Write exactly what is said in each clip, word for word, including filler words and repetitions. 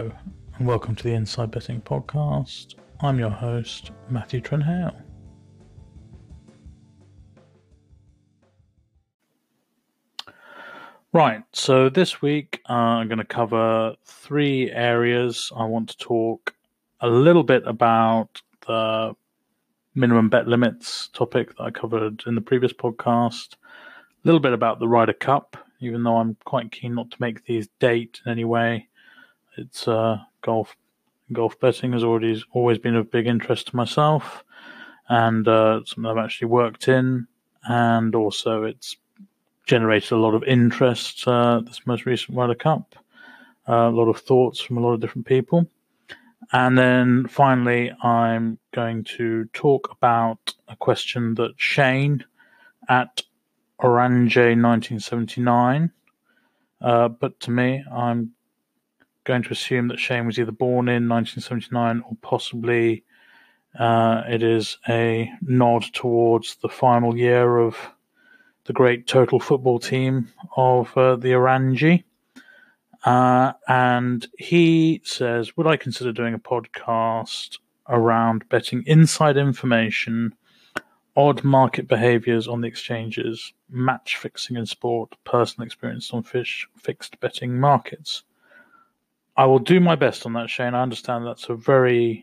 Hello, and welcome to the Inside Betting Podcast. I'm your host, Matthew Trenhale. Right, so this week uh, I'm going to cover three areas. I want to talk a little bit about the minimum bet limits topic that I covered in the previous podcast, a little bit about the Ryder Cup, even though I'm quite keen not to make these date in any way. It's uh, golf. Golf betting has already always been of big interest to myself, and uh, something I've actually worked in, and also it's generated a lot of interest, uh, this most recent Ryder Cup, uh, a lot of thoughts from a lot of different people. And then finally, I'm going to talk about a question that Shane at Orange nineteen seventy-nine uh, put to me. I'm going to assume that Shane was either born in nineteen seventy-nine or possibly uh, it is a nod towards the final year of the great total football team of uh, the Orange. Uh, and he says, would I consider doing a podcast around betting inside information, odd market behaviours on the exchanges, match fixing in sport, personal experience on fish, fixed betting markets? I will do my best on that, Shane. I understand that's a very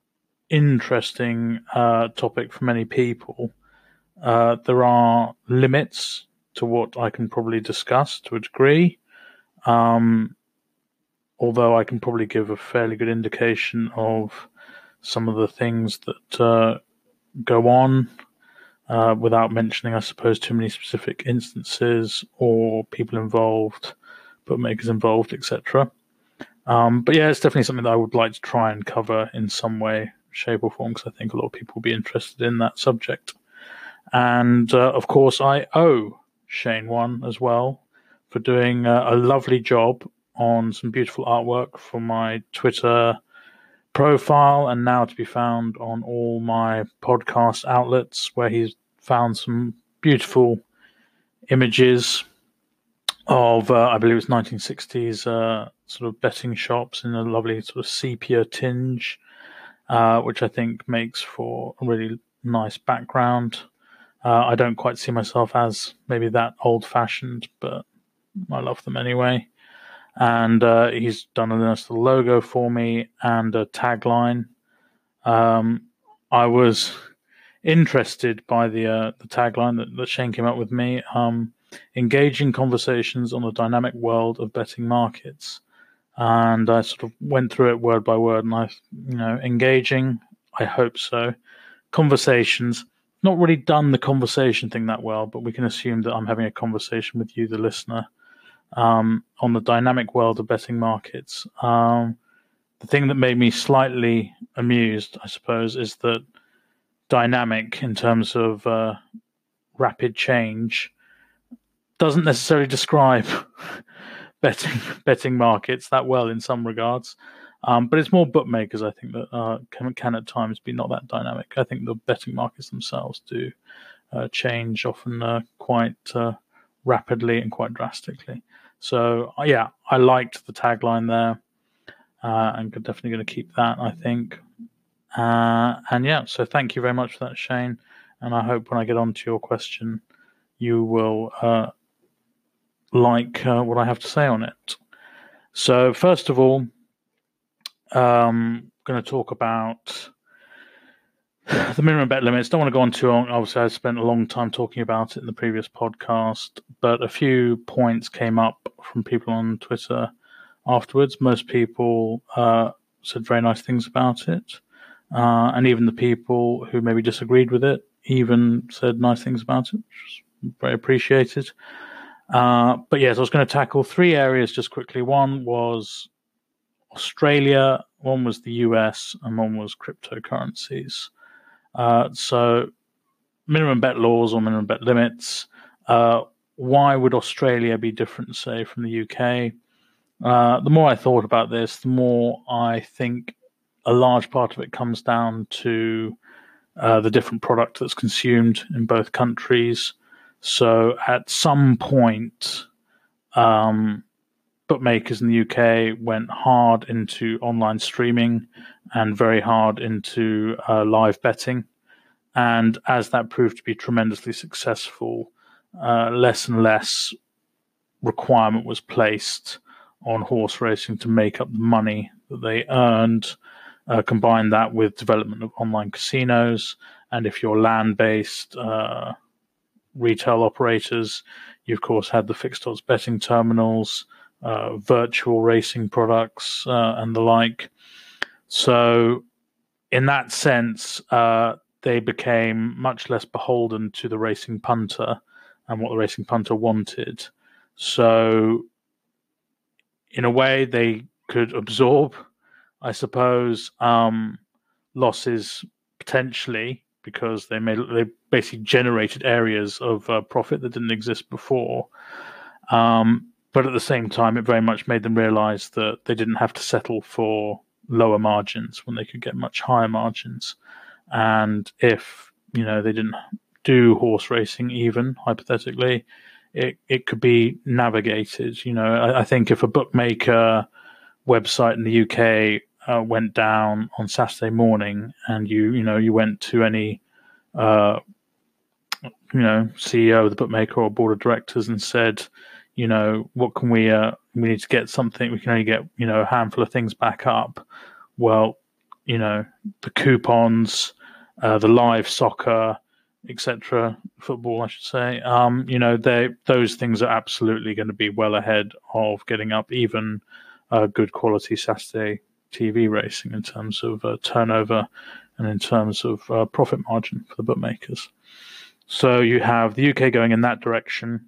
interesting uh, topic for many people. Uh, there are limits to what I can probably discuss to a degree, um, although I can probably give a fairly good indication of some of the things that uh, go on uh, without mentioning, I suppose, too many specific instances or people involved, bookmakers involved, et cetera. Um, but yeah, it's definitely something that I would like to try and cover in some way, shape or form, because I think a lot of people will be interested in that subject. And uh, of course, I owe Shane one as well for doing uh, a lovely job on some beautiful artwork for my Twitter profile, and now to be found on all my podcast outlets, where he's found some beautiful images of, uh, I believe it's nineteen sixties uh, sort of betting shops in a lovely sort of sepia tinge, uh, which I think makes for a really nice background. Uh, I don't quite see myself as maybe that old-fashioned, but I love them anyway. And uh, he's done a nice little logo for me and a tagline. Um, I was interested by the uh, the tagline that, that Shane came up with me. Um, engaging conversations on the dynamic world of betting markets. And I sort of went through it word by word, and I, you know, engaging, I hope so. Conversations, not really done the conversation thing that well, but we can assume that I'm having a conversation with you, the listener, um, on the dynamic world of betting markets. Um, the thing that made me slightly amused, I suppose, is that dynamic in terms of uh, rapid change doesn't necessarily describe betting betting markets that well in some regards, um, but it's more bookmakers, I think, that uh, can, can at times be not that dynamic. I think the betting markets themselves do uh, change often uh, quite uh, rapidly and quite drastically. So uh, yeah, I liked the tagline there, uh, and definitely going to keep that, I think. Uh, and yeah, so thank you very much for that, Shane. And I hope when I get on to your question, you will uh, like uh, what I have to say on it. So first of all, um, I'm going to talk about the minimum bet limits. Don't want to go on too long. Obviously, I spent a long time talking about it in the previous podcast, but a few points came up from people on Twitter afterwards. Most people uh, said very nice things about it, uh, and even the people who maybe disagreed with it even said nice things about it, which was very appreciated. Uh, but yes, I was going to tackle three areas just quickly. One was Australia, one was the U S, and one was cryptocurrencies. Uh, so minimum bet laws or minimum bet limits. Uh, why would Australia be different, say, from the U K? Uh, the more I thought about this, the more I think a large part of it comes down to uh, the different product that's consumed in both countries. So at some point, um, bookmakers in the U K went hard into online streaming and very hard into uh, live betting. And as that proved to be tremendously successful, uh, less and less requirement was placed on horse racing to make up the money that they earned. Uh, combine that with development of online casinos, and if you're land-based uh, retail operators, you of course had the fixed odds betting terminals, uh, virtual racing products, uh, and the like. So, in that sense, uh, they became much less beholden to the racing punter and what the racing punter wanted. So, in a way, they could absorb, I suppose, um, losses potentially because they made they basically generated areas of uh, profit that didn't exist before. Um, but at the same time, it very much made them realize that they didn't have to settle for lower margins when they could get much higher margins. And if, you know, they didn't do horse racing, even hypothetically, it, it could be navigated. You know, I, I think if a bookmaker website in the U K uh, went down on Saturday morning and you, you know, you went to any, uh, you know, C E O of the bookmaker or board of directors and said, you know, what can we, uh, we need to get something, we can only get, you know, a handful of things back up. Well, you know, the coupons, uh, the live soccer, et cetera, football, I should say, um, you know, they those things are absolutely going to be well ahead of getting up even uh, good quality Saturday T V racing in terms of uh, turnover and in terms of uh, profit margin for the bookmakers. So you have the U K going in that direction,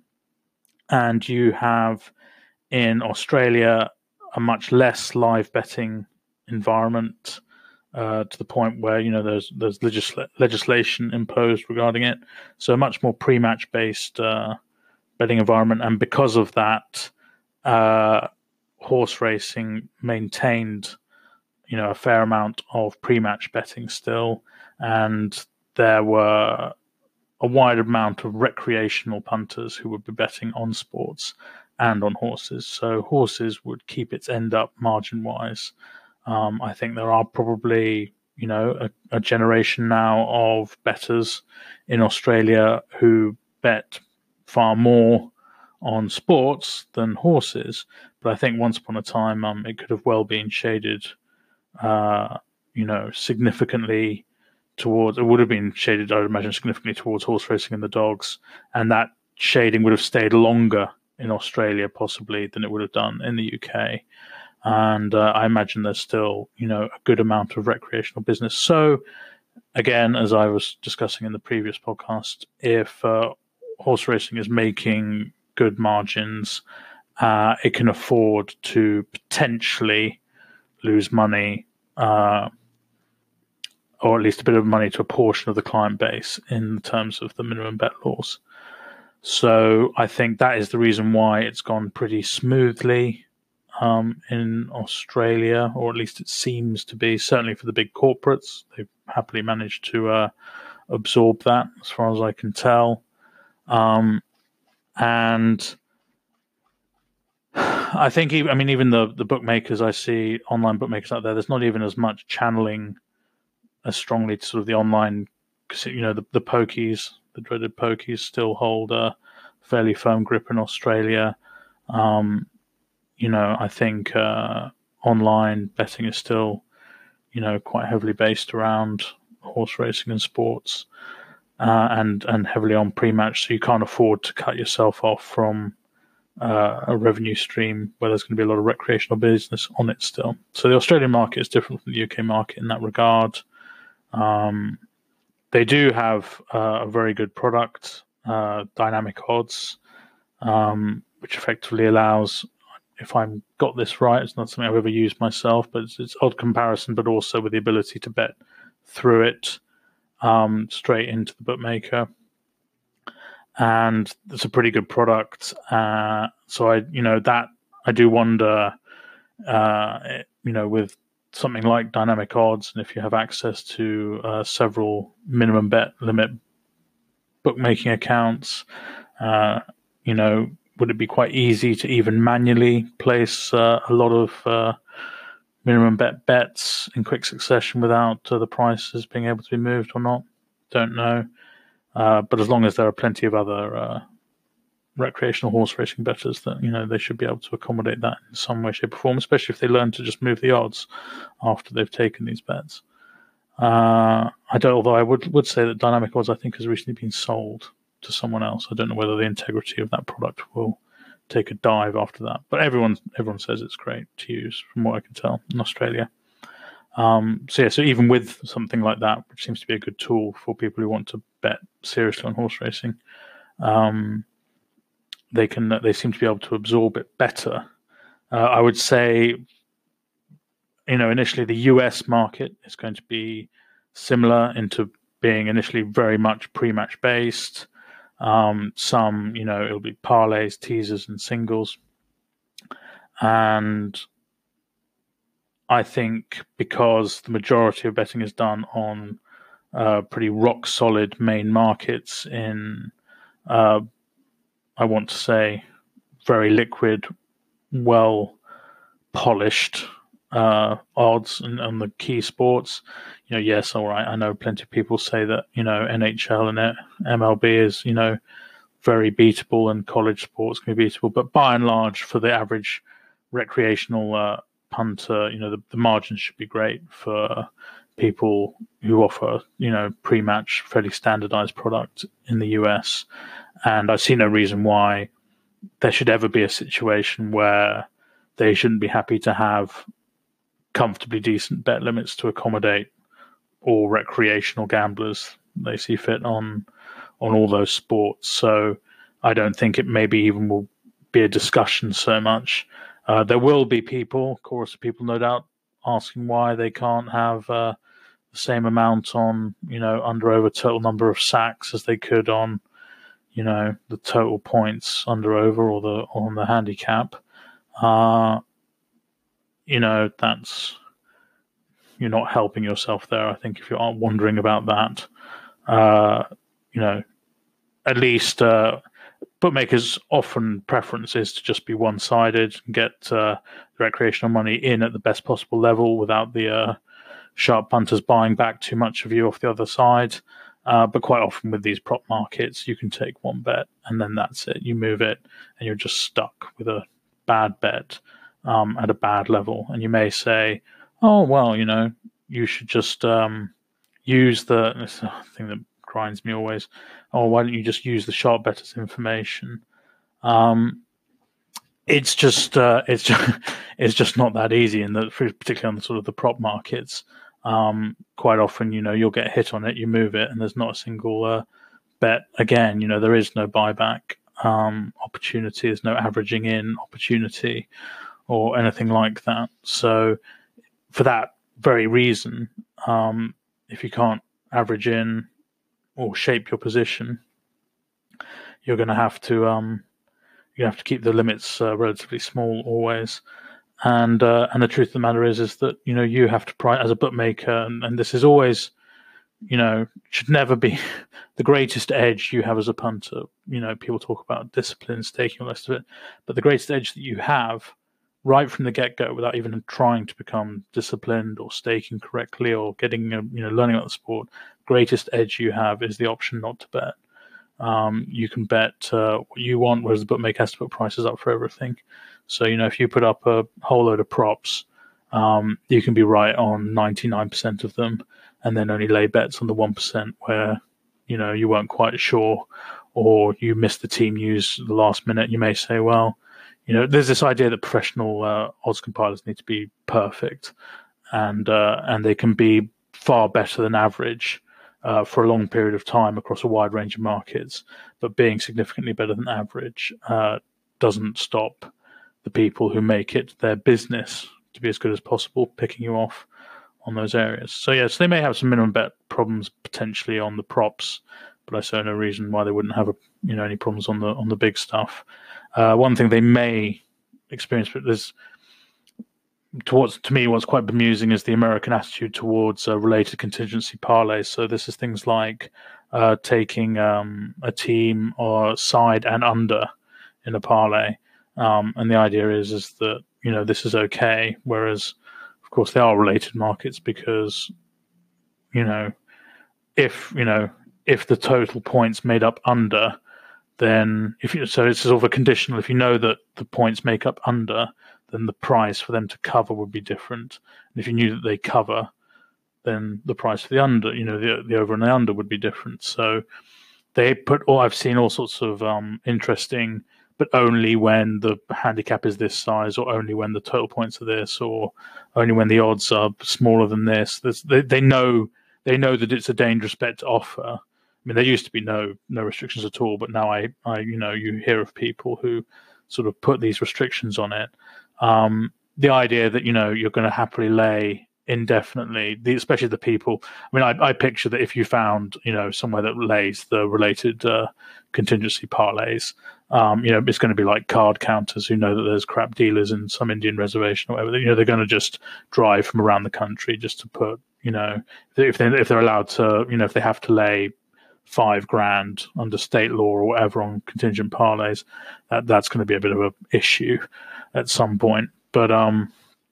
and you have in Australia a much less live betting environment, uh, to the point where, you know, there's there's legisl- legislation imposed regarding it. So a much more pre-match based uh, betting environment, and because of that, uh, horse racing maintained, you know, a fair amount of pre-match betting still, and there were a wide amount of recreational punters who would be betting on sports and on horses. So horses would keep its end up margin-wise. Um, I think there are probably, you know, a, a generation now of bettors in Australia who bet far more on sports than horses. But I think once upon a time, um, it could have well been shaded, uh, you know, significantly towards, it would have been shaded, I would imagine, significantly towards horse racing and the dogs. And that shading would have stayed longer in Australia, possibly, than it would have done in the U K. And uh, I imagine there's still, you know, a good amount of recreational business. So, again, as I was discussing in the previous podcast, if uh, horse racing is making good margins, uh, it can afford to potentially lose money, uh, or at least a bit of money to a portion of the client base in terms of the minimum bet laws. So I think that is the reason why it's gone pretty smoothly um, in Australia, or at least it seems to be. Certainly for the big corporates, they've happily managed to uh, absorb that, as far as I can tell. Um, and I think, even, I mean, even the, the bookmakers I see, online bookmakers out there, there's not even as much channeling as strongly to sort of the online, you know, the, the pokies, the dreaded pokies still hold a fairly firm grip in Australia. Um, you know, I think uh, online betting is still, you know, quite heavily based around horse racing and sports, uh, and, and heavily on pre-match. So you can't afford to cut yourself off from uh, a revenue stream where there's going to be a lot of recreational business on it still. So the Australian market is different from the U K market in that regard. Um, they do have uh, a very good product, uh, Dynamic Odds, um, which effectively allows, if I've got this right, it's not something I've ever used myself, but it's, it's odd comparison, but also with the ability to bet through it um, straight into the bookmaker. And it's a pretty good product. Uh, so I, you know, that I do wonder, uh, you know, with something like Dynamic Odds, and if you have access to uh, several minimum bet limit bookmaking accounts, uh, you know, would it be quite easy to even manually place uh, a lot of uh, minimum bet bets in quick succession without uh, the prices being able to be moved or not? Don't know. Uh, but as long as there are plenty of other uh, recreational horse racing bettors, that, you know, they should be able to accommodate that in some way, shape, or form, especially if they learn to just move the odds after they've taken these bets. Uh, I don't. Although I would would say that Dynamic Odds, I think, has recently been sold to someone else. I don't know whether the integrity of that product will take a dive after that. But everyone everyone says it's great to use, from what I can tell, in Australia. Um, so yeah, so even with something like that, which seems to be a good tool for people who want to bet seriously on horse racing, um, they can they seem to be able to absorb it better. Uh, I would say, you know, initially the U S market is going to be similar into being initially very much pre-match based. Um, some, you know, it'll be parlays, teasers, and singles. And I think because the majority of betting is done on uh, pretty rock solid main markets in, uh, I want to say, very liquid, well polished uh, odds and on the key sports. You know, yes, all right, I know plenty of people say that, you know, N H L and M L B is, you know, very beatable and college sports can be beatable, but by and large, for the average recreational uh, punter, you know, the, the margins should be great for people who offer, you know, pre-match, fairly standardized product in the U S. And I see no reason why there should ever be a situation where they shouldn't be happy to have comfortably decent bet limits to accommodate all recreational gamblers they see fit on on all those sports. So I don't think it maybe even will be a discussion so much. Uh, there will be people, of course, people no doubt asking why they can't have uh, the same amount on, you know, under over total number of sacks as they could on, you know, the total points under over or the on the handicap. Uh, you know, that's, you're not helping yourself there. I think if you are wondering about that, uh, you know, at least uh, bookmakers' often preference is to just be one-sided and get uh, the recreational money in at the best possible level without the uh, sharp punters buying back too much of you off the other side. Uh, but quite often with these prop markets, you can take one bet and then that's it. You move it and you're just stuck with a bad bet um, at a bad level. And you may say, oh, well, you know, you should just um, use the this is a thing that grinds me always. Oh, why don't you just use the sharp bettors information? Um, it's just uh, it's just it's just not that easy, and particularly on the sort of the prop markets. Um, quite often, you know, you'll get hit on it, you move it, and there's not a single uh, bet again. You know, there is no buyback um, opportunity, there's no averaging in opportunity, or anything like that. So, for that very reason, um, if you can't average in or shape your position, you're going to have to um, you have to keep the limits uh, relatively small always. And uh, and the truth of the matter is is that, you know, you have to price as a bookmaker, and, and this is always, you know, should never be the greatest edge you have as a punter. You know, people talk about discipline, staking, all the rest of it, but the greatest edge that you have right from the get-go, without even trying to become disciplined or staking correctly or getting, a, you know, learning about the sport, greatest edge you have is the option not to bet. Um, you can bet uh, what you want, whereas the bookmaker has to put prices up for everything. So, you know, if you put up a whole load of props, um, you can be right on ninety-nine percent of them and then only lay bets on the one percent where, you know, you weren't quite sure, or you missed the team news at the last minute. You may say, well, you know, there's this idea that professional uh, odds compilers need to be perfect, and uh, and they can be far better than average uh, for a long period of time across a wide range of markets. But being significantly better than average uh, doesn't stop the people who make it their business to be as good as possible picking you off on those areas. So yes, they may have some minimum bet problems potentially on the props, but I see no reason why they wouldn't have a, you know, any problems on the on the big stuff. Uh, one thing they may experience, but there's towards to me what's quite bemusing is the American attitude towards uh, related contingency parlays. So this is things like uh, taking um, a team or side and under in a parlay. Um, and the idea is is that, you know, this is okay, whereas, of course, they are related markets because, you know, if, you know, if the total points made up under, then if you, so it's sort of a conditional. If you know that the points make up under, then the price for them to cover would be different. And if you knew that they cover, then the price for the under, you know, the the over and the under would be different. So they put all, I've seen all sorts of um, interesting, but only when the handicap is this size, or only when the total points are this, or only when the odds are smaller than this. They, they know they know that it's a dangerous bet to offer. I mean, there used to be no no restrictions at all, but now I, I you know, you hear of people who sort of put these restrictions on it. Um, the idea that, you know, you're going to happily lay indefinitely, the, especially the people. I mean, I, I picture that if you found, you know, somewhere that lays the related uh, contingency parlays, um, you know, it's going to be like card counters who know that there's crap dealers in some Indian reservation or whatever. You know, they're going to just drive from around the country just to put, you know, if they if they're allowed to, you know, if they have to lay five grand under state law or whatever on contingent parlays, that that's going to be a bit of an issue at some point. But um,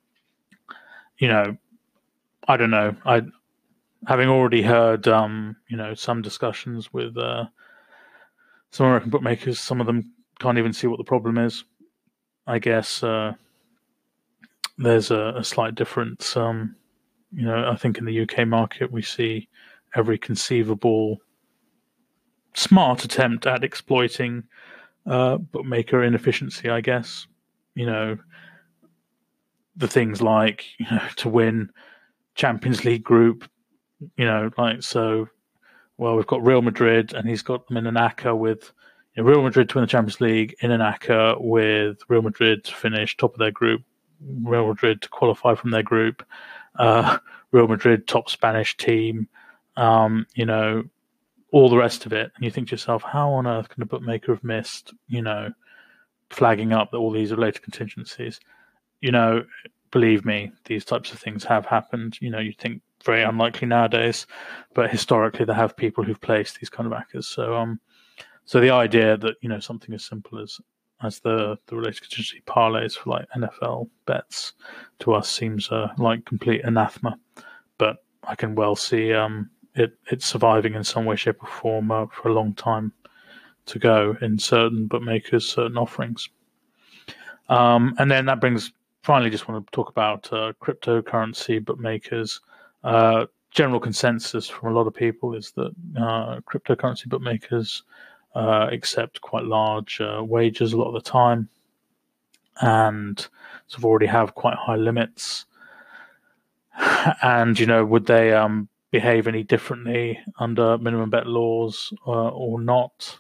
you know, I don't know. I, having already heard, um, you know, some discussions with uh, some American bookmakers, some of them can't even see what the problem is. I guess uh, there's a, a slight difference. Um, you know, I think in the U K market we see every conceivable smart attempt at exploiting uh, bookmaker inefficiency. I guess, you know, the things like, you know, to win Champions League group, you know, like, so, well, we've got Real Madrid and he's got them in an A C C A with, you know, Real Madrid to win the Champions League, in an A C C A with Real Madrid to finish top of their group, Real Madrid to qualify from their group, uh, Real Madrid top Spanish team, um, you know, all the rest of it. And you think to yourself, how on earth can a bookmaker have missed, you know, flagging up that all these related contingencies? You know, believe me, these types of things have happened. You know, you think very unlikely nowadays, but historically there have people who've placed these kind of backers. So, um, so the idea that, you know, something as simple as as the the related contingency parlays for like N F L bets to us seems uh, like complete anathema. But I can well see um it it surviving in some way, shape, or form uh, for a long time to go in certain bookmakers, certain offerings. Um, and then that brings. Finally, just want to talk about uh, cryptocurrency bookmakers. Uh, general consensus from a lot of people is that uh, cryptocurrency bookmakers uh, accept quite large uh, wagers a lot of the time, and sort of already have quite high limits. And, you know, would they um, behave any differently under minimum bet laws uh, or not?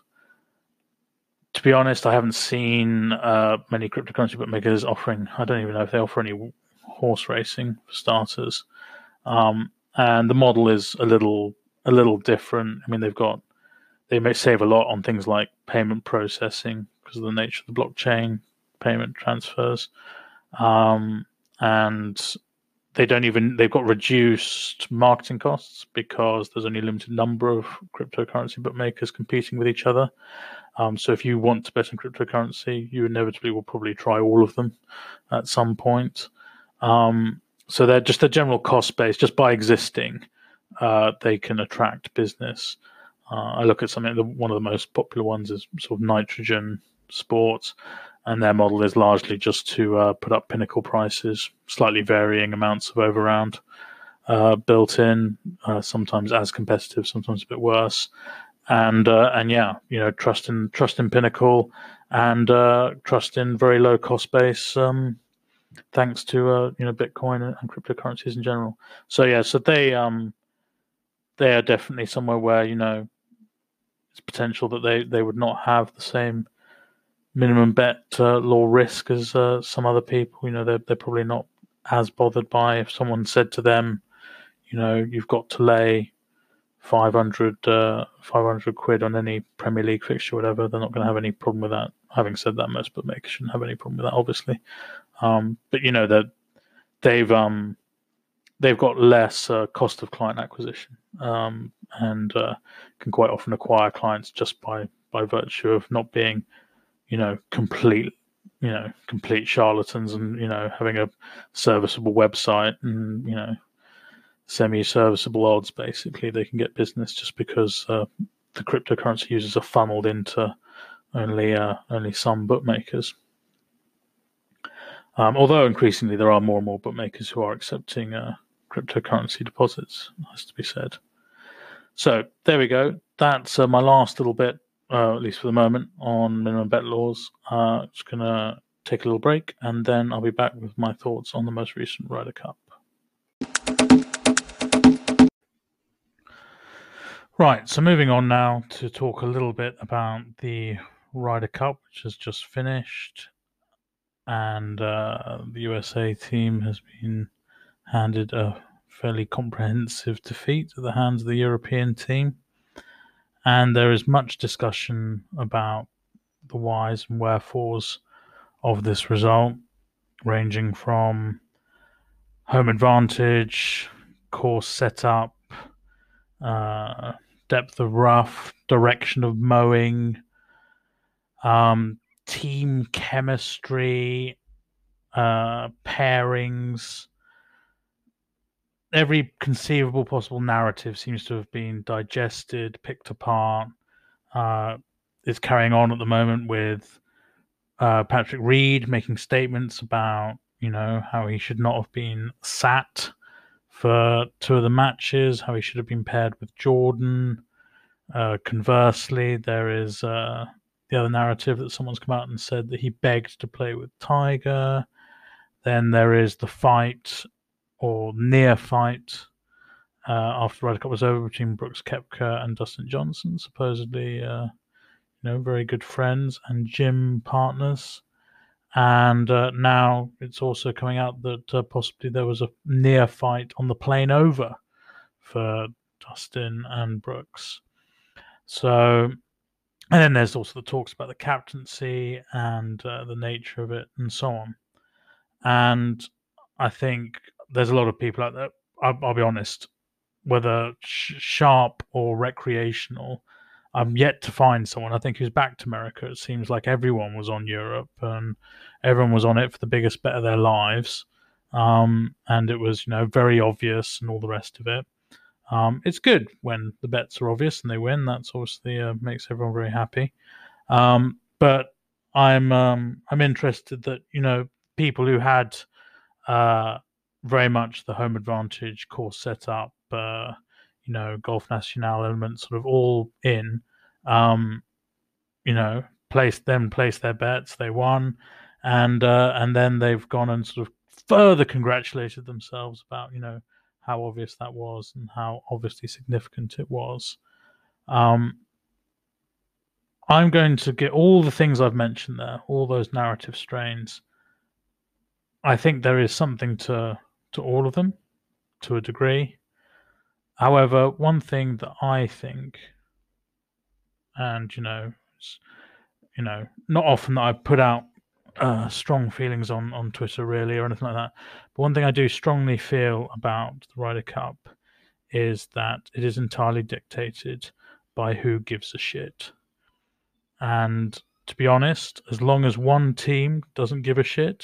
To be honest, I haven't seen uh, many cryptocurrency bookmakers offering. I don't even know if they offer any horse racing for starters. Um, and the model is a little a little different. I mean, they've got they may save a lot on things like payment processing because of the nature of the blockchain, payment transfers, um, and they don't even they've got reduced marketing costs because there's only a limited number of cryptocurrency bookmakers competing with each other. Um, so if you want to bet on cryptocurrency, you inevitably will probably try all of them at some point. Um, so they're just a general cost base, just by existing, uh, they can attract business. Uh, I look at something, the, one of the most popular ones is sort of Nitrogen Sports, and their model is largely just to uh, put up pinnacle prices, slightly varying amounts of overround uh, built in, uh, sometimes as competitive, sometimes a bit worse. And uh, and yeah, you know, trust in trust in Pinnacle, and uh, trust in very low cost base, um, thanks to uh, you know, Bitcoin and, and cryptocurrencies in general. So yeah, so they um they are definitely somewhere where, you know, it's potential that they, they would not have the same minimum bet uh, law risk as uh, some other people. You know, they're they're probably not as bothered by if someone said to them, you know, you've got to lay five hundred, uh, five hundred quid on any Premier League fixture, or whatever. They're not going to have any problem with that. Having said that, most bookmakers shouldn't have any problem with that, obviously. Um, but you know that they've um, they've got less uh, cost of client acquisition, um, and uh, can quite often acquire clients just by by virtue of not being, you know, complete, you know, complete charlatans, and you know, having a serviceable website and you know, semi-serviceable odds. Basically, they can get business just because uh, the cryptocurrency users are funneled into only uh, only some bookmakers. Um, although increasingly there are more and more bookmakers who are accepting uh, cryptocurrency deposits, has to be said. So there we go. That's uh, my last little bit, uh, at least for the moment, on minimum bet laws. Uh, just going to take a little break, and then I'll be back with my thoughts on the most recent Ryder Cup. Right, so moving on now to talk a little bit about the Ryder Cup, which has just finished. And uh, the U S A team has been handed a fairly comprehensive defeat at the hands of the European team. And there is much discussion about the whys and wherefores of this result, ranging from home advantage, course setup, uh, depth of rough, direction of mowing, um, team chemistry, uh, pairings. Every conceivable possible narrative seems to have been digested, picked apart. Uh, it's carrying on at the moment with uh, Patrick Reed making statements about, you know, how he should not have been sat for two of the matches, how he should have been paired with Jordan. Uh, conversely, there is uh, the other narrative that someone's come out and said that he begged to play with Tiger. Then there is the fight or near fight uh, after the Ryder Cup was over between Brooks Koepka and Dustin Johnson, supposedly uh, you know, very good friends and gym partners. And uh, now it's also coming out that uh, possibly there was a near fight on the plane over for Dustin and Brooks. So, and then there's also the talks about the captaincy and uh, the nature of it and so on. And I think there's a lot of people out there, I'll, I'll be honest, whether sh- sharp or recreational, I'm yet to find someone, I think, who's back to America. It seems like everyone was on Europe and everyone was on it for the biggest bet of their lives. Um, and it was, you know, very obvious and all the rest of it. Um, it's good when the bets are obvious and they win. That's obviously uh, makes everyone very happy. Um, but I'm um, I'm interested that, you know, people who had uh, very much the home advantage, course setup, uh, you know, Golf National elements sort of all in, um, you know, placed them, placed their bets, they won, and uh, and then they've gone and sort of further congratulated themselves about, you know, how obvious that was and how obviously significant it was. Um, I'm going to get all the things I've mentioned there, all those narrative strains. I think there is something to to all of them, to a degree. However, one thing that I think, and you know, you know, not often that I put out uh, strong feelings on on Twitter really or anything like that, but one thing I do strongly feel about the Ryder Cup is that it is entirely dictated by who gives a shit. And to be honest, as long as one team doesn't give a shit,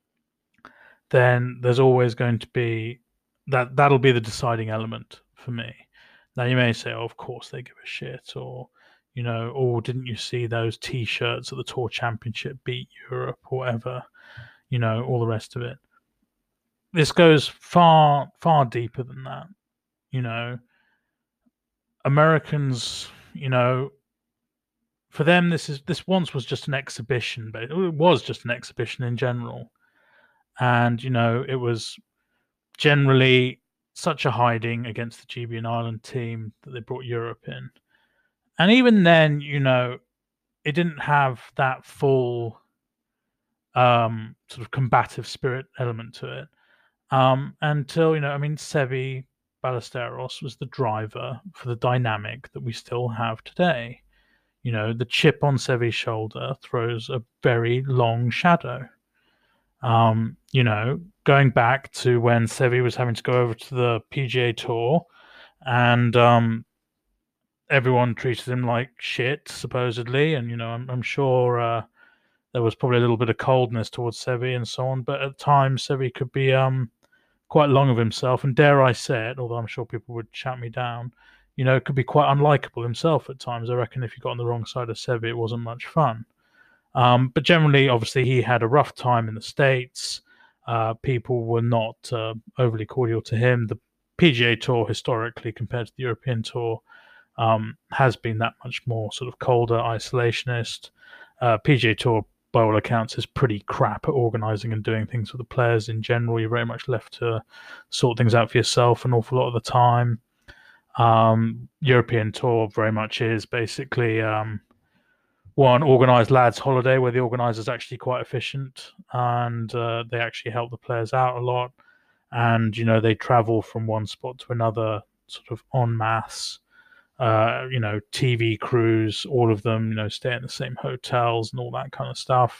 then there's always going to be that that'll be the deciding element for me. Now you may say, oh, of course they give a shit, or you know, oh, didn't you see those T-shirts at the Tour Championship beat Europe or whatever, you know, all the rest of it. This goes far, far deeper than that. You know, Americans, you know, for them, this is this once was just an exhibition, but it was just an exhibition in general, and you know, it was generally such a hiding against the G B and Ireland team that they brought Europe in. And even then, you know, it didn't have that full um, sort of combative spirit element to it. Um, until, you know, I mean, Seve Ballesteros was the driver for the dynamic that we still have today. You know, the chip on Seve's shoulder throws a very long shadow. Um, you know, going back to when Seve was having to go over to the P G A Tour and um, everyone treated him like shit, supposedly. And, you know, I'm, I'm sure uh, there was probably a little bit of coldness towards Sevi and so on. But at times, Sevi could be um, quite long of himself, and dare I say it, although I'm sure people would shout me down, you know, could be quite unlikable himself at times. I reckon if you got on the wrong side of Sevi, it wasn't much fun. Um, but generally, obviously, he had a rough time in the States. Uh, people were not uh, overly cordial to him. The P G A Tour, historically, compared to the European Tour, um, has been that much more sort of colder, isolationist. Uh, P G A Tour, by all accounts, is pretty crap at organising and doing things for the players in general. You're very much left to sort things out for yourself an awful lot of the time. Um, European Tour very much is basically um, one organised lads' holiday where the organisers actually quite efficient and uh, they actually help the players out a lot. And, you know, they travel from one spot to another sort of en masse. Uh, you know, T V crews, all of them, you know, stay in the same hotels and all that kind of stuff.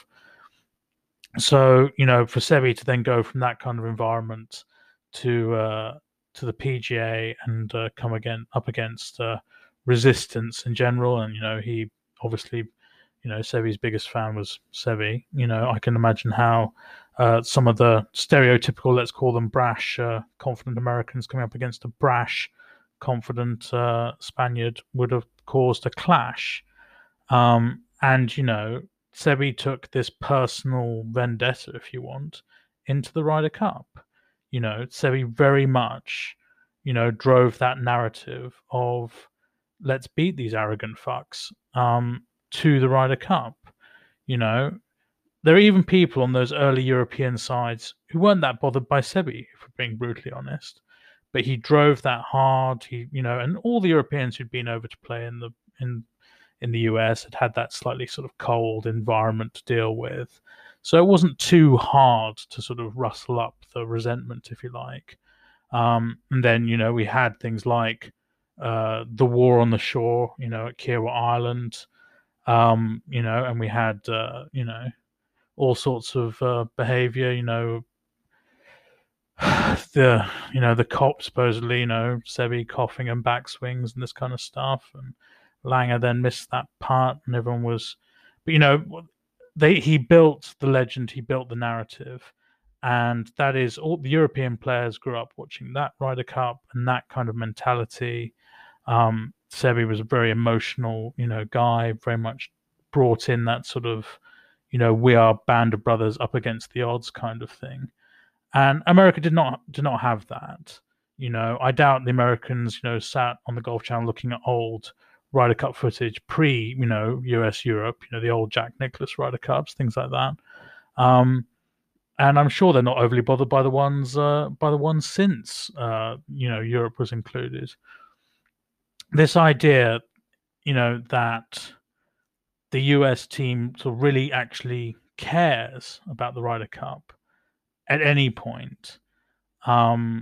So, you know, for Sevi to then go from that kind of environment to uh, to the P G A and uh, come again up against uh, resistance in general, and you know, he obviously, you know, Sevi's biggest fan was Sevi. You know, I can imagine how uh, some of the stereotypical, let's call them brash, uh, confident Americans coming up against a brash, confident uh, Spaniard would have caused a clash. Um, and, you know, Sebi took this personal vendetta, if you want, into the Ryder Cup. You know, Sebi very much, you know, drove that narrative of let's beat these arrogant fucks um, to the Ryder Cup. You know, there are even people on those early European sides who weren't that bothered by Sebi, if we're being brutally honest. But he drove that hard. He, you know, and all the Europeans who'd been over to play in the in in the U S had had that slightly sort of cold environment to deal with. So it wasn't too hard to sort of rustle up the resentment, if you like. Um, and then, you know, we had things like uh, the war on the shore, you know, at Kiowa Island, um, you know, and we had, uh, you know, all sorts of uh, behavior, you know, the, you know, the cop supposedly, you know, Sebi coughing and backswings and this kind of stuff. And Langer then missed that part, and everyone was, but you know, they he built the legend, he built the narrative, and that is all the European players grew up watching that Ryder Cup and that kind of mentality. Um, Sebi was a very emotional, you know, guy, very much brought in that sort of, you know, we are band of brothers up against the odds kind of thing, and America did not did not have that. You know, I doubt the Americans, you know, sat on the Golf Channel looking at old Ryder Cup footage pre, you know, U S Europe, you know, the old Jack Nicklaus Ryder Cups, things like that. Um, and I'm sure they're not overly bothered by the ones uh, by the ones since, uh, you know, Europe was included. This idea, you know, that the U S team sort of really actually cares about the Ryder Cup at any point, um,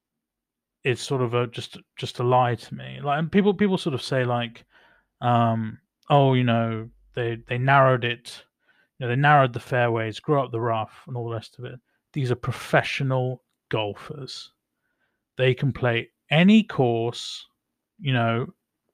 it's sort of a just just a lie to me. Like, and people people sort of say like, um, oh, you know, they they narrowed it, you know, they narrowed the fairways, grew up the rough, and all the rest of it. These are professional golfers. They can play any course, you know,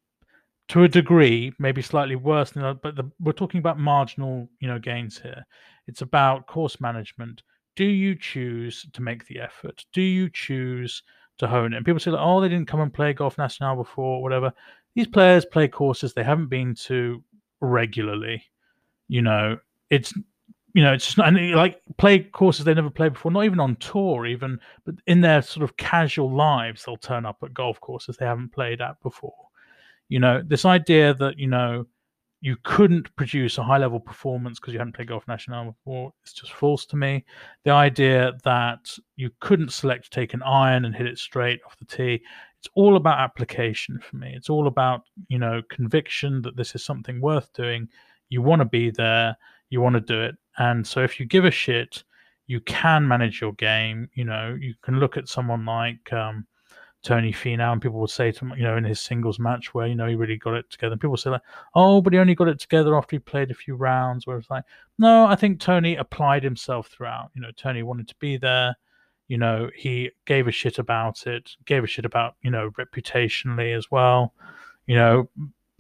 to a degree, maybe slightly worse than that, but the, we're talking about marginal, you know, gains here. It's about course management. Do you choose to make the effort? Do you choose to hone it? And people say, like, oh, they didn't come and play Golf National before, whatever. These players play courses they haven't been to regularly. You know, it's you know, it's just not, and like play courses they never played before, not even on tour, even, but in their sort of casual lives, they'll turn up at golf courses they haven't played at before. You know, this idea that, you know, you couldn't produce a high level performance because you hadn't played Golf National before, it's just false to me. The idea that you couldn't select to take an iron and hit it straight off the tee, it's all about application for me. It's all about, you know, conviction that this is something worth doing. You want to be there, you want to do it. And so if you give a shit, you can manage your game. You know, you can look at someone like um, Tony Finau, and people would say to him, you know, in his singles match where, you know, he really got it together. And people say like, oh, but he only got it together after he played a few rounds. Where it's like, no, I think Tony applied himself throughout. You know, Tony wanted to be there. You know, he gave a shit about it, gave a shit about, you know, reputationally as well. You know,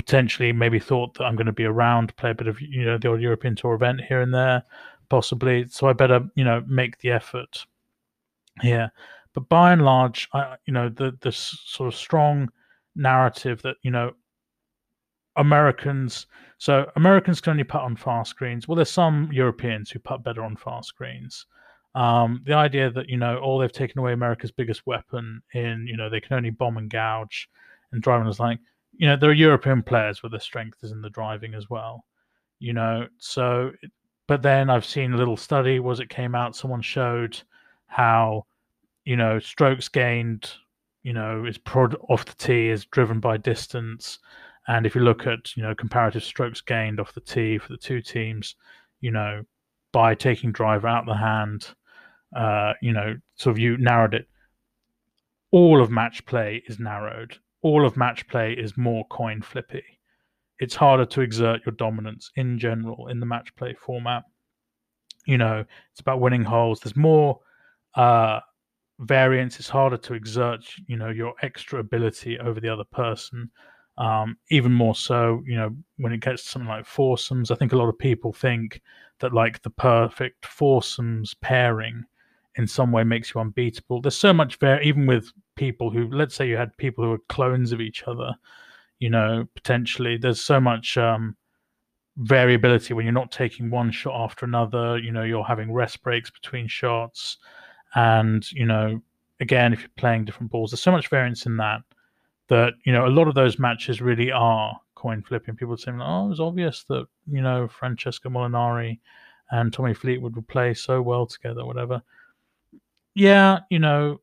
potentially maybe thought that I'm going to be around, play a bit of, you know, the odd European Tour event here and there, possibly. So I better, you know, make the effort here. But by and large, I, you know, the the sort of strong narrative that, you know, Americans, so Americans can only putt on fast greens. Well, there's some Europeans who putt better on fast greens. Um, the idea that, you know, oh, they've taken away America's biggest weapon in, you know, they can only bomb and gouge and driving is like, you know, there are European players where their strength is in the driving as well, you know. So, but then I've seen a little study, was it came out, someone showed how, you know, strokes gained, you know, is prod off the tee is driven by distance. And if you look at, you know, comparative strokes gained off the tee for the two teams, you know, by taking driver out the hand, uh, you know, sort of you narrowed it. All of match play is narrowed. All of match play is more coin flippy. It's harder to exert your dominance in general in the match play format. You know, it's about winning holes. There's more uh, variance. It's harder to exert, you know, your extra ability over the other person. Um, even more so, you know, when it gets to something like foursomes. I think a lot of people think that like the perfect foursomes pairing in some way makes you unbeatable. There's so much there, even with people who, let's say you had people who are clones of each other, you know, potentially there's so much um, variability when you're not taking one shot after another. You know, you're having rest breaks between shots. And, you know, again, if you're playing different balls, there's so much variance in that, that, you know, a lot of those matches really are coin flipping. People are saying, oh, it was obvious that, you know, Francesco Molinari and Tommy Fleetwood would play so well together, whatever. Yeah, you know,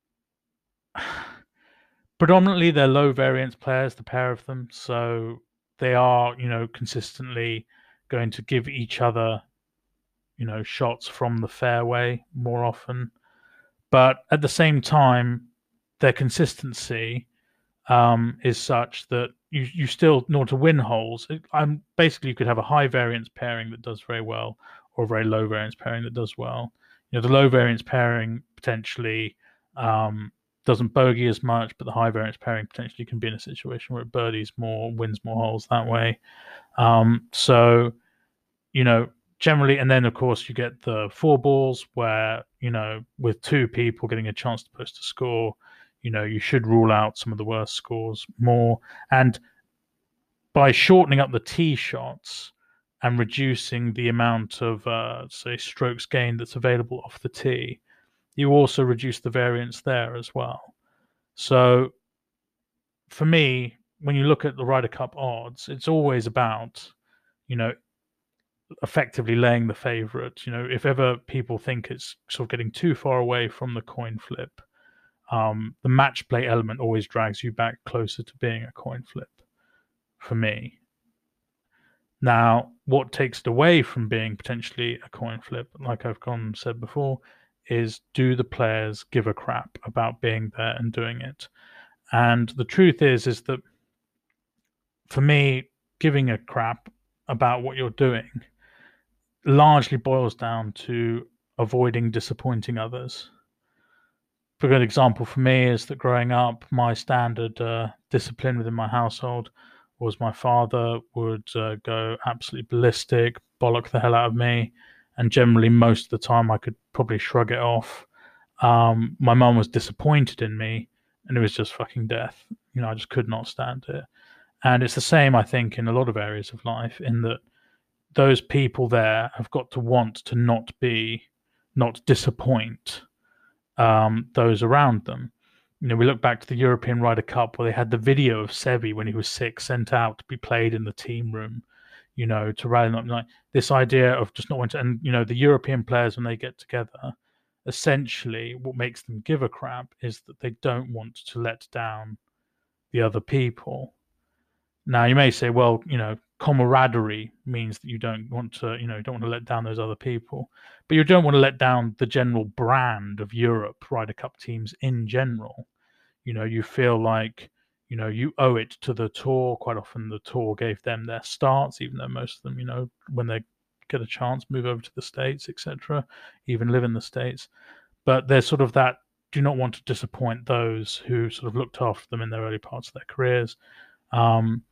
predominantly they're low variance players, the pair of them. So they are, you know, consistently going to give each other, you know, shots from the fairway more often. But at the same time, their consistency um, is such that you, you still, in order to win holes, it, I'm basically you could have a high variance pairing that does very well, or a very low variance pairing that does well. You know, the low variance pairing potentially um, doesn't bogey as much, but the high variance pairing potentially can be in a situation where it birdies more, wins more holes that way. Um, so, you know, generally, and then of course you get the four balls where, you know, with two people getting a chance to post a score, you know, you should rule out some of the worst scores more. And by shortening up the tee shots and reducing the amount of, uh, say, strokes gained that's available off the tee, you also reduce the variance there as well. So for me, when you look at the Ryder Cup odds, it's always about, you know, effectively laying the favorite. You know, if ever people think it's sort of getting too far away from the coin flip, um, the match play element always drags you back closer to being a coin flip for me. Now, what takes it away from being potentially a coin flip, like I've gone said before, is do the players give a crap about being there and doing it? And the truth is, is that for me, giving a crap about what you're doing largely boils down to avoiding disappointing others. A good example for me is that growing up, my standard uh, discipline within my household was my father would uh, go absolutely ballistic, bollock the hell out of me, and generally most of the time I could probably shrug it off. Um, my mum was disappointed in me, and it was just fucking death. You know, I just could not stand it. And it's the same, I think, in a lot of areas of life, in that those people there have got to want to not be, not disappoint um, those around them. You know, we look back to the European Ryder Cup where they had the video of Seve when he was six sent out to be played in the team room, you know, to rally them up. Like this idea of just not wanting to, and, you know, the European players, when they get together, essentially what makes them give a crap is that they don't want to let down the other people. Now, you may say, well, you know, camaraderie means that you don't want to, you know, you don't want to let down those other people, but you don't want to let down the general brand of Europe Ryder Cup teams in general. You know, you feel like, you know, you owe it to the tour. Quite often the tour gave them their starts, even though most of them, you know, when they get a chance, move over to the States, et cetera, even live in the States. But there's sort of that, do not want to disappoint those who sort of looked after them in their early parts of their careers. Um,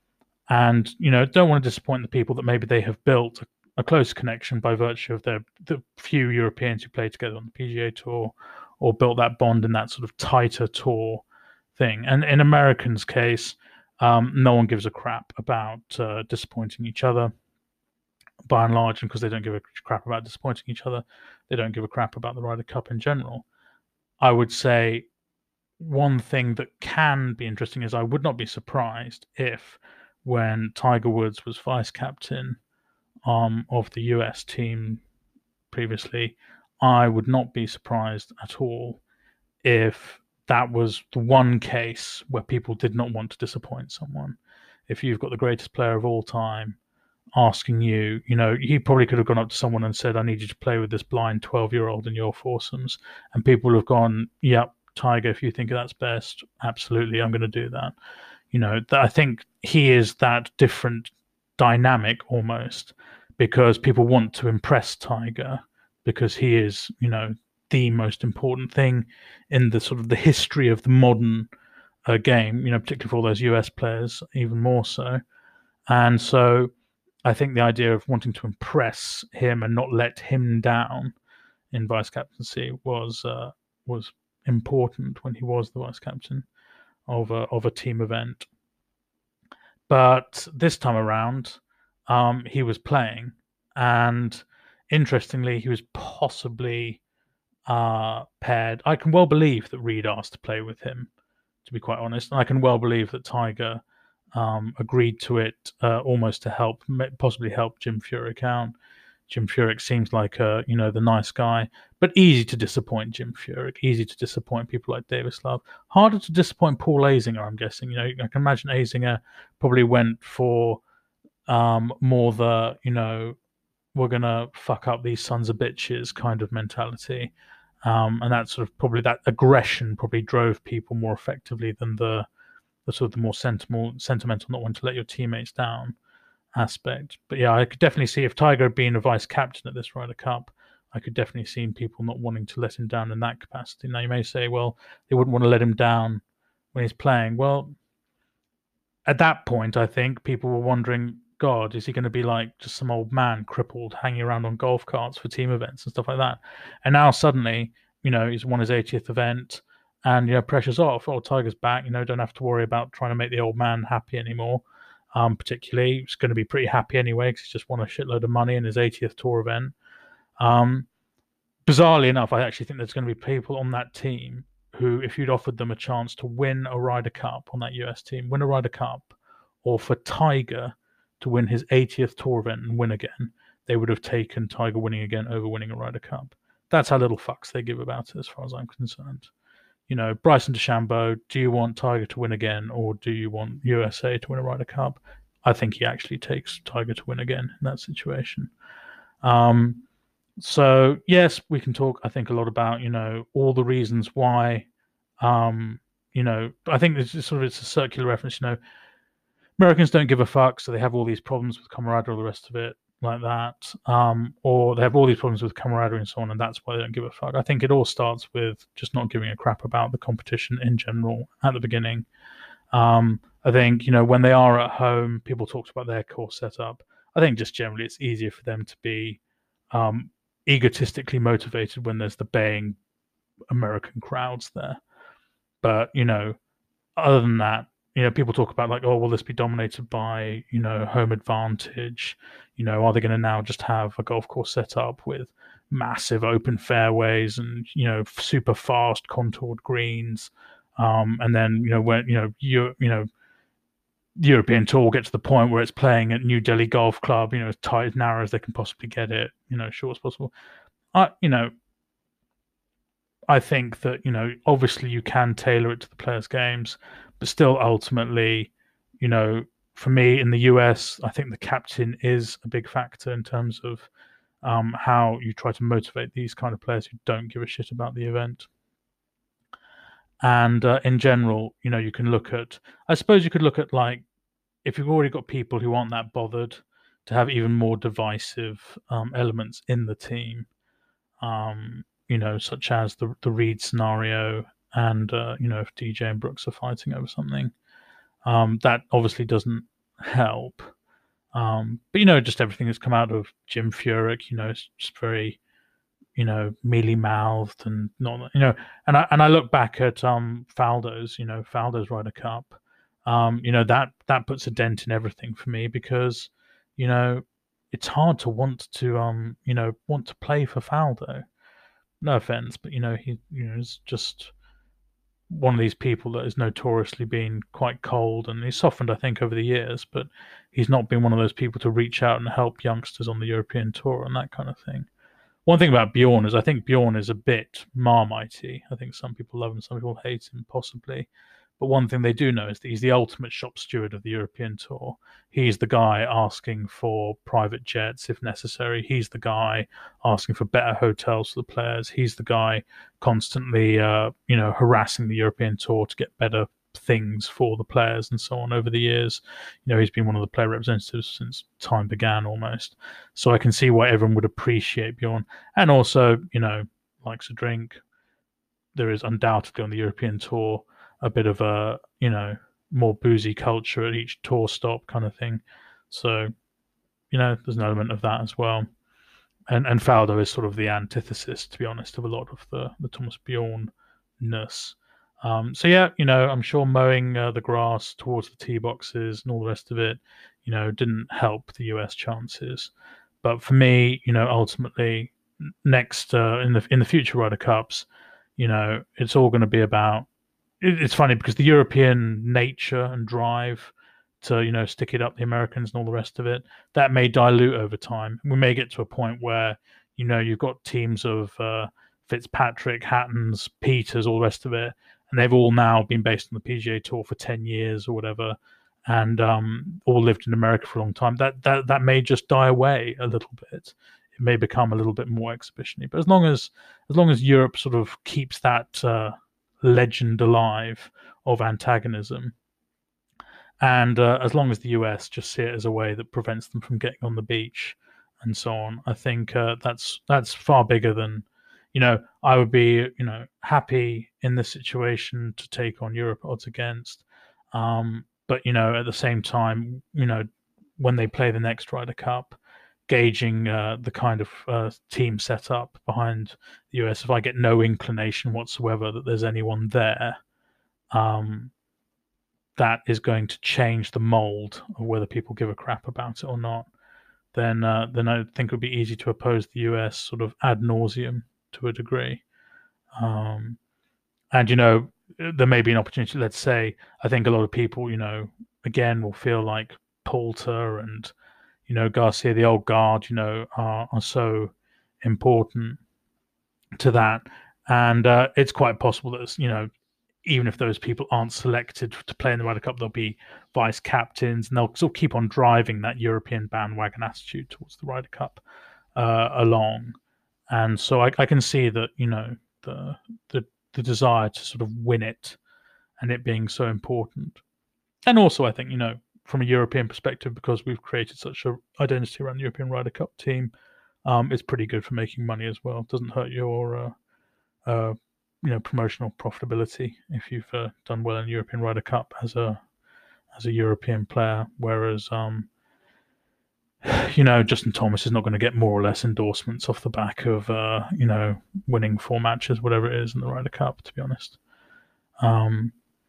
and you know don't want to disappoint the people that maybe they have built a, a close connection by virtue of their the few Europeans who play together on the P G A Tour, or built that bond in that sort of tighter tour thing. And in Americans' case, um, no one gives a crap about uh, disappointing each other, by and large, and because they don't give a crap about disappointing each other, they don't give a crap about the Ryder Cup in general. I would say one thing that can be interesting is I would not be surprised if, when Tiger Woods was vice captain um, of the U S team previously, I would not be surprised at all if that was the one case where people did not want to disappoint someone. If you've got the greatest player of all time asking you, you know, he probably could have gone up to someone and said, I need you to play with this blind twelve year old in your foursomes. And people would have gone, yep, Tiger, if you think that's best, absolutely, I'm going to do that. You know, I think he is that different dynamic almost, because people want to impress Tiger because he is, you know, the most important thing in the sort of the history of the modern uh, game, you know, particularly for all those U S players, even more so. And so I think the idea of wanting to impress him and not let him down in vice captaincy was uh, was important when he was the vice captain of a of a team event. But this time around, um, he was playing, and interestingly, he was possibly uh, paired. I can well believe that Reed asked to play with him, to be quite honest, and I can well believe that Tiger um, agreed to it uh, almost to help, possibly help Jim Furyk out. Jim Furyk seems like a, you know, the nice guy, but easy to disappoint Jim Furyk, easy to disappoint people like Davis Love. Harder to disappoint Paul Azinger, I'm guessing. You know, I can imagine Azinger probably went for um, more the, you know, we're going to fuck up these sons of bitches kind of mentality. Um, and that sort of probably that aggression probably drove people more effectively than the, the sort of the more sentimental, sentimental, not wanting to let your teammates down aspect. But yeah, I could definitely see if Tiger had been a vice captain at this Ryder Cup, I could definitely see people not wanting to let him down in that capacity. Now you may say, well, they wouldn't want to let him down when he's playing. Well, at that point, I think people were wondering, God, is he going to be like just some old man crippled hanging around on golf carts for team events and stuff like that? And now suddenly, you know, he's won his eightieth event, and you know, pressure's off. Oh, Tiger's back. You know, don't have to worry about trying to make the old man happy anymore. Um, particularly, he's going to be pretty happy anyway because he's just won a shitload of money in his eightieth tour event. Um, bizarrely enough, I actually think there's going to be people on that team who, if you'd offered them a chance to win a Ryder Cup on that U S team, win a Ryder Cup, or for Tiger to win his eightieth tour event and win again, they would have taken Tiger winning again over winning a Ryder Cup. That's how little fucks they give about it, as far as I'm concerned. You know, Bryson DeChambeau, do you want Tiger to win again, or do you want U S A to win a Ryder Cup? I think he actually takes Tiger to win again in that situation. Um, so yes, we can talk, I think, a lot about, you know, all the reasons why, um, you know, I think it's just sort of, it's a circular reference, you know, Americans don't give a fuck, so they have all these problems with camaraderie, all the rest of it, like that, um, or they have all these problems with camaraderie and so on, and that's why they don't give a fuck. I think it all starts with just not giving a crap about the competition in general at the beginning. Um, I think, you know, when they are at home, people talked about their course setup. I think just generally it's easier for them to be um, egotistically motivated when there's the baying American crowds there. But, you know, other than that, you know, people talk about like, oh, will this be dominated by, you know, home advantage? You know, are they going to now just have a golf course set up with massive open fairways and, you know, super fast contoured greens? Um, and then, you know, when, you know, you, you know, European Tour will get to the point where it's playing at New Delhi Golf Club, you know, as tight, as narrow as they can possibly get it, you know, short as possible. I, you know, I think that, you know, obviously you can tailor it to the players' games, but still ultimately, you know, for me in the U S, I think the captain is a big factor in terms of um, how you try to motivate these kind of players who don't give a shit about the event. And uh, in general, you know, you can look at, I suppose you could look at like, if you've already got people who aren't that bothered, to have even more divisive um, elements in the team. Um, you know, such as the the Reed scenario, and uh, you know, if D J and Brooks are fighting over something, um, that obviously doesn't help. Um, but you know, just everything that's come out of Jim Furyk, you know, it's just very, you know, mealy mouthed and not, you know, and I and I look back at um Faldo's, you know, Faldo's Ryder Cup, um, you know, that that puts a dent in everything for me because, you know, it's hard to want to um, you know, want to play for Faldo. No offense, but you know, he you know is just one of these people that has notoriously been quite cold, and he's softened, I think, over the years, but he's not been one of those people to reach out and help youngsters on the European tour and that kind of thing. One thing about Bjorn is I think Bjorn is a bit marmitey. I think some people love him, some people hate him, possibly. But one thing they do know is that he's the ultimate shop steward of the European Tour. He's the guy asking for private jets if necessary. He's the guy asking for better hotels for the players. He's the guy constantly, uh, you know, harassing the European Tour to get better things for the players and so on over the years. You know, he's been one of the player representatives since time began almost. So I can see why everyone would appreciate Bjorn. And also, you know, likes a drink. There is undoubtedly on the European Tour a bit of a, you know, more boozy culture at each tour stop kind of thing. So, you know, there's an element of that as well. And and Faldo is sort of the antithesis, to be honest, of a lot of the, the Thomas Bjorn-ness. Um, so yeah, you know, I'm sure mowing uh, the grass towards the tee boxes and all the rest of it, you know, didn't help the U S chances. But for me, you know, ultimately, next uh, in the in the future Ryder Cups, you know, it's all going to be about. It, it's funny because the European nature and drive to, you know, stick it up the Americans and all the rest of it, that may dilute over time. We may get to a point where, you know, you've got teams of uh, Fitzpatrick, Hattons, Peters, all the rest of it, and they've all now been based on the P G A Tour for ten years or whatever, and um, all lived in America for a long time. That that that may just die away a little bit. It may become a little bit more exhibition-y. But as long as as long as Europe sort of keeps that uh, legend alive of antagonism, and uh, as long as the U S just see it as a way that prevents them from getting on the beach and so on, I think uh, that's that's far bigger than, you know, I would be, you know, happy in this situation to take on Europe odds against. Um, but, you know, at the same time, you know, when they play the next Ryder Cup, gauging uh, the kind of uh, team setup behind the U S, if I get no inclination whatsoever that there's anyone there, um, that is going to change the mold of whether people give a crap about it or not, then uh, then I think it would be easy to oppose the U S sort of ad nauseum to a degree. Um, and, you know, there may be an opportunity, let's say, I think a lot of people, you know, again, will feel like Poulter and, you know, Garcia, the old guard, you know, are, are so important to that. And uh, it's quite possible that, you know, even if those people aren't selected to play in the Ryder Cup, they'll be vice captains, and they'll still keep on driving that European bandwagon attitude towards the Ryder Cup uh, along. And so I, I can see that, you know, the, the the desire to sort of win it and it being so important. And also, I think, you know, from a European perspective, because we've created such an identity around the European Ryder Cup team, um, it's pretty good for making money as well. It doesn't hurt your uh, uh, you know, promotional profitability if you've uh, done well in European Ryder Cup as a as a European player. Whereas, um, you know, Justin Thomas is not going to get more or less endorsements off the back of uh, you know, winning four matches, whatever it is, in the Ryder Cup. To be honest, um,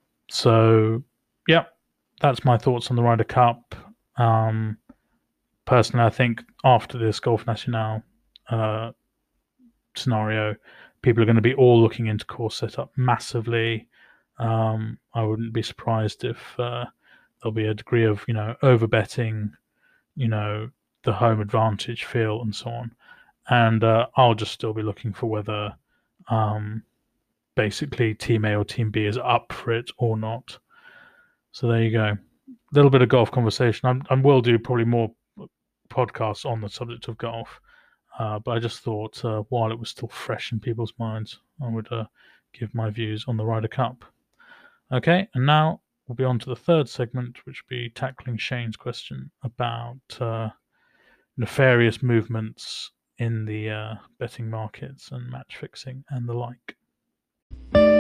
so yeah, that's my thoughts on the Ryder Cup. Um, personally, I think after this Golf National uh, scenario, people are going to be all looking into course setup massively. Um, I wouldn't be surprised if uh, there'll be a degree of, you know, over betting, you know, the home advantage feel and so on. And uh, I'll just still be looking for whether um, basically Team A or Team B is up for it or not. So there you go. A little bit of golf conversation. I'm, I will do probably more podcasts on the subject of golf. Uh, but I just thought uh, while it was still fresh in people's minds, I would uh, give my views on the Ryder Cup. Okay, and now we'll be on to the third segment, which will be tackling Shane's question about uh, nefarious movements in the uh, betting markets and match fixing and the like.